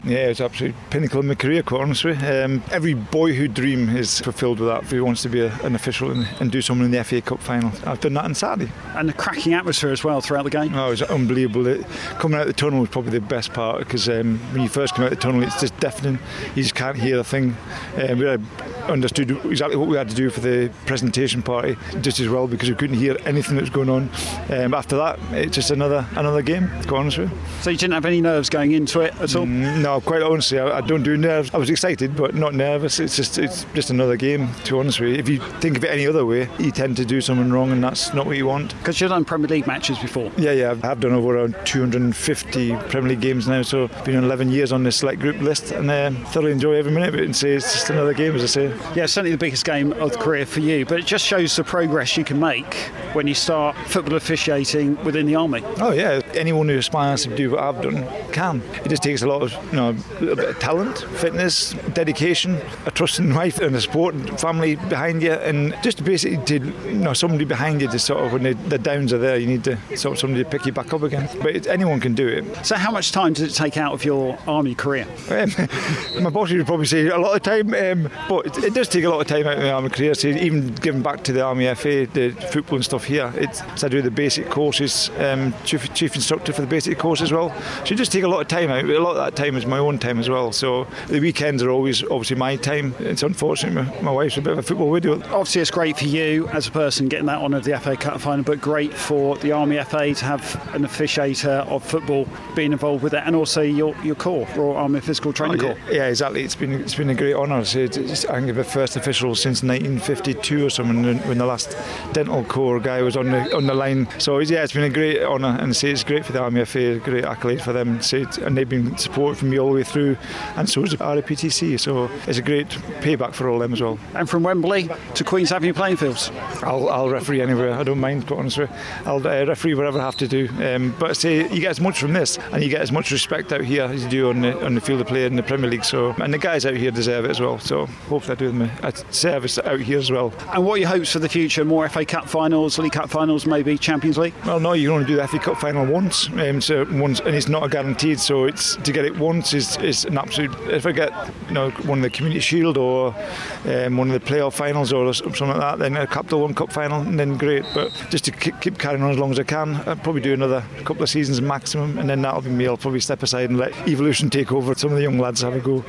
Yeah, it's absolutely pinnacle of my career, quite honestly. Every boyhood dream is fulfilled with that. If he wants to be an official and do something in the FA Cup final, I've done that on Saturday. And the cracking atmosphere as well throughout the game. Oh, it was unbelievable. Coming out the tunnel was probably the best part, because when you first come out the tunnel, it's just deafening. You just can't hear a thing. We understood exactly what we had to do for the presentation party just as well, because we couldn't hear anything that was going on. After that, it's just another game, quite honestly. So you didn't have any nerves going into it at all? No, quite honestly, I don't do nerves. I was excited, but not nervous. It's just another game, to be honest with you. If you think of it any other way, you tend to do something wrong, and that's not what you want. Because you've done Premier League matches before? Yeah, I've done over 250 Premier League games now, so I've been 11 years on the select group list, and thoroughly enjoy every minute of it, and say it's just another game, as I say. Yeah, certainly the biggest game of the career for you, but it just shows the progress you can make when you start football officiating within the Army. Oh yeah, anyone who aspires to do what I've done can. It just takes a lot of, a little bit of talent, fitness, dedication, a trusting wife and a sport and family behind you, and just basically somebody behind you to sort of, when the downs are there, you need to sort of somebody to pick you back up again. But anyone can do it. So how much time does it take out of your Army career? My boss would probably say a lot of time, but it does take a lot of time out of my Army career. So even giving back to the Army FA, the football and stuff here, I do the basic courses, chief instructor for the basic course as well. So it just take a lot of time out. A lot of that time is my own time as well. So the weekends are always obviously my time. It's unfortunate my wife's a bit of a football widow. Obviously it's great for you as a person getting that honour of the FA Cup final, but great for the Army FA to have an officiator of football being involved with it, and also your corps, Royal Army Physical Training Corps. Yeah, exactly. It's been a great honour. I think the first official since 1952 or something, when the last dental corps guy was on the line. So yeah, it's been a great honour, and it's great for the Army FA, a great accolade for them. And they've been supported from me all the way through, and so is the RAPTC. So it's a great payback for all them as well. And from Wembley to Queen's Avenue playing fields? I'll referee anywhere. I don't mind, quite honestly. I'll referee whatever I have to do. But I say you get as much from this, and you get as much respect out here as you do on the field of play in the Premier League. So, and the guys out here deserve it as well. So hopefully I do them a service out here as well. And what are your hopes for the future? More FA Cup finals, League Cup finals, maybe Champions League? Well, no, you can only do the FA Cup final once, and it's not a guaranteed. So to get it once is an absolute. If I get one of the Community Shield or one of the playoff finals or something like that, then a Capital One Cup final, and then great. But just to keep carrying on as long as I can, I'll probably do another couple of seasons maximum, and then that'll be me. I'll probably step aside and let Evolution take over. Some of the young lads have a go.